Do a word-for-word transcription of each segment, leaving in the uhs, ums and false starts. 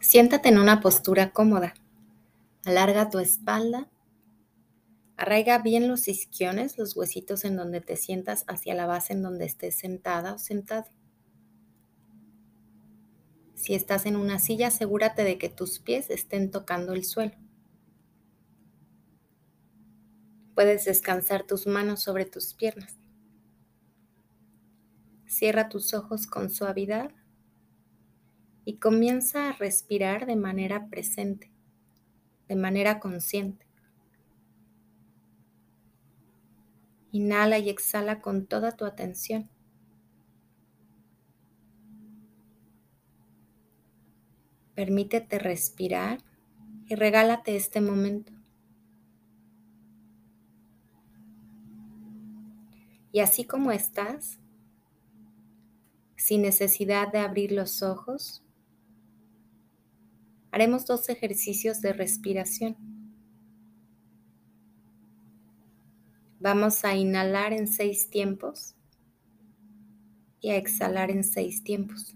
Siéntate en una postura cómoda. Alarga tu espalda. Arraiga bien los isquiones, los huesitos en donde te sientas hacia la base en donde estés sentada o sentado. Si estás en una silla, asegúrate de que tus pies estén tocando el suelo. Puedes descansar tus manos sobre tus piernas. Cierra tus ojos con suavidad y comienza a respirar de manera presente, de manera consciente. Inhala y exhala con toda tu atención. Permítete respirar y regálate este momento. Y así como estás, sin necesidad de abrir los ojos, haremos dos ejercicios de respiración. Vamos a inhalar en seis tiempos y a exhalar en seis tiempos.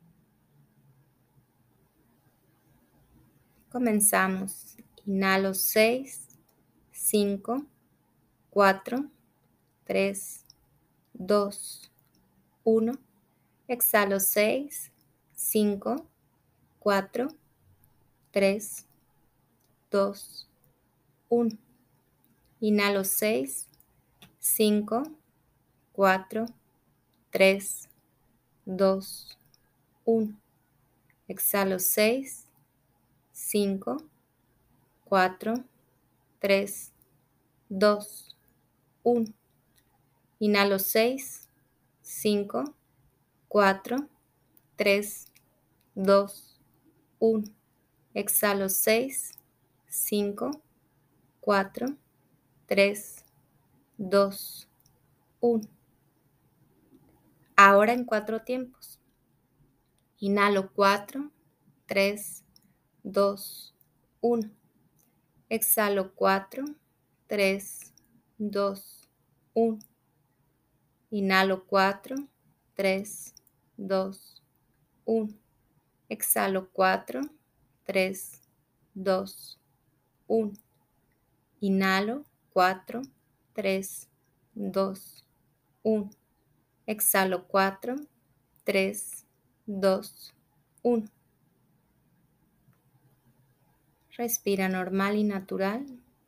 Comenzamos. Inhalo seis, cinco, cuatro, tres, dos, uno. Exhalo seis, cinco, cuatro, tres, dos, uno. Inhalo seis, cinco, cuatro, tres, dos, uno. Exhalo seis, cinco, cuatro, tres, dos, uno. Inhalo seis, cinco, cuatro, tres, dos, uno. Exhalo seis, cinco, cuatro, tres, dos, uno. Ahora en cuatro tiempos. Inhalo cuatro, tres, dos, uno. Exhalo cuatro, tres, dos, uno. Inhalo cuatro, tres, dos, uno. Exhalo cuatro, tres, dos, uno. Inhalo cuatro, tres, dos, uno. Exhalo cuatro, tres, dos, uno. Respira normal y natural.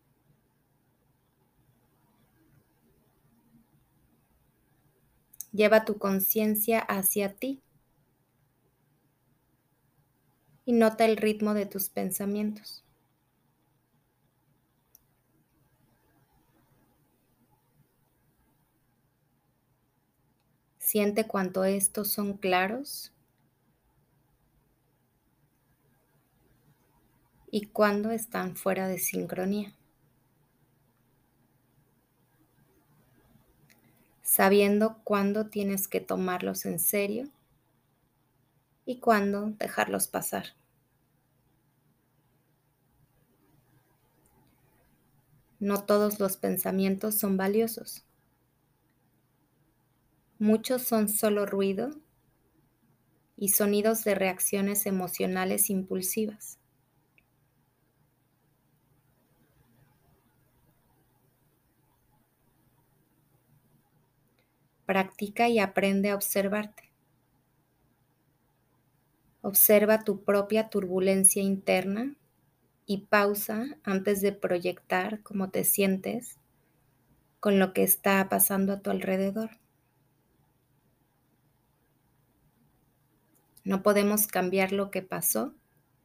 Lleva tu conciencia hacia ti y nota el ritmo de tus pensamientos. Siente cuánto estos son claros y cuándo están fuera de sincronía. Sabiendo cuándo tienes que tomarlos en serio y cuándo dejarlos pasar. No todos los pensamientos son valiosos. Muchos son solo ruido y sonidos de reacciones emocionales impulsivas. Practica y aprende a observarte. Observa tu propia turbulencia interna y pausa antes de proyectar cómo te sientes con lo que está pasando a tu alrededor. No podemos cambiar lo que pasó,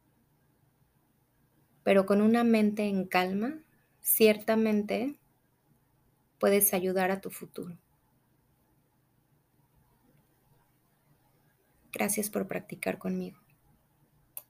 pero con una mente en calma, ciertamente puedes ayudar a tu futuro. Gracias por practicar conmigo.